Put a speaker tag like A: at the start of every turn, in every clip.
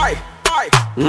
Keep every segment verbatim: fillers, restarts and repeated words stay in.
A: Aye, aye.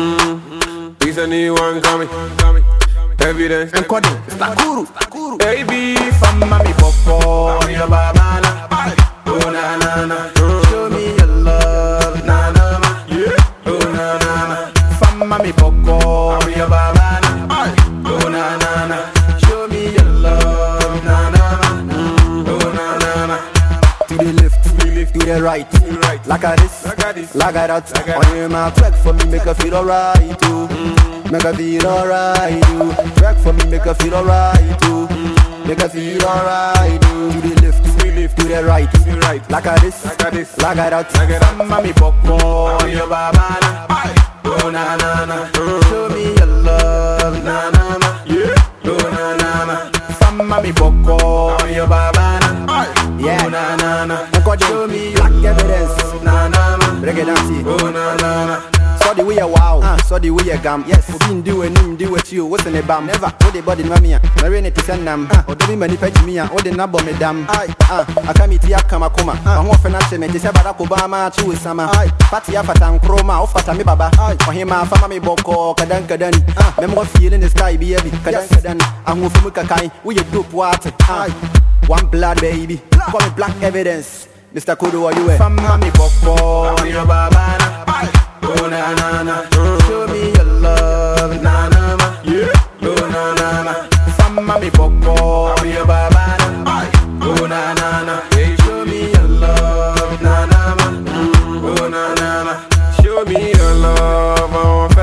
A: Mmm, this a new one coming, coming. Evidence.
B: And coding, Stakuru, Stakuru.
A: Baby,
B: from mommy popo, on your babana. Oh na na na, show me your love, na na na. Yeah. Oh na na na, from mommy popo, on your babana. Oh na na na, show me your love, na na na. Oh na na na. To the left, to the left, to the right, to the right. Like a this, like a this, like a that. Like on your mouth, track for me, make her feel alright too. Make her feel alright, do. Track for me, make her feel alright, do. Make her feel alright, do. To the left, to the left, to the right, to the right. Like a this, like a this, like a that. Like a that. Mommy popcorn, your babana. Oh na na na, show me your love, na na na. Yeah. Oh na na na, from mommy popcorn, your babana. Yeah. Oh na na na, show me your black evidence, na na na. Break it down, see. Oh na na na. So the way you wow, uh, so the way you gam. Yes, we been doing him, do it you. What's in the bam? Never. What the body mamia? Marine to send them. Or do we manipulate me? Or the nabo me dam. Aye, ah, I come here, come, come. I'm off and actually, they say Barack Obama, chew summer. Aye, party up at Chroma, off at me baba. Aye, for him, my family boko, kadan kadan. Ah, remember feeling the sky, baby. Kadan kadan. I'm moving with Kakai. We you dope water. Aye, one blood, baby. Call me black evidence. Mister Kudu, are you a from mommy boko, your babana? Oh na na na, show me your love, na na na. Yeah. Oh na na na, from mommy boko, your babana. Oh na na na, show me your love, na na na. Oh na na na,
A: show me your love, I want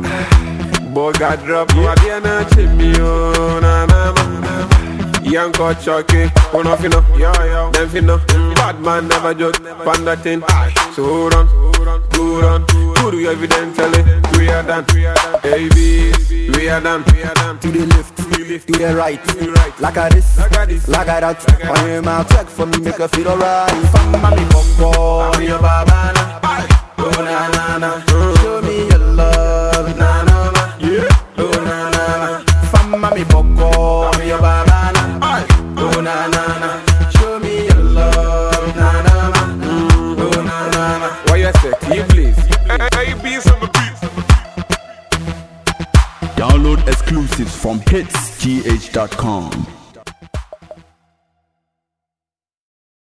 A: fair. Boy got drop, you are the na chimney, oh na na na. Young got chucky, one off you know, yo yo, them finna. Bad man never joke, panda thing. So hold on, good on, good you evidently. We are done, baby, we are done.
B: To the left, to the left, to the right, to the right. Like a this, like a this, like a that. On your mouth, track for me, make her feel alright. From mommy popcorn, your babana. Oh na na na, show me your love, na na na. Yeah. Oh na na na, from mommy popcorn, your babana. Oh na na na, show me your love, na na na. Oh na na na.
A: Why you say, T please? Hey, be some beats.
C: Download exclusives from hits g h dot com.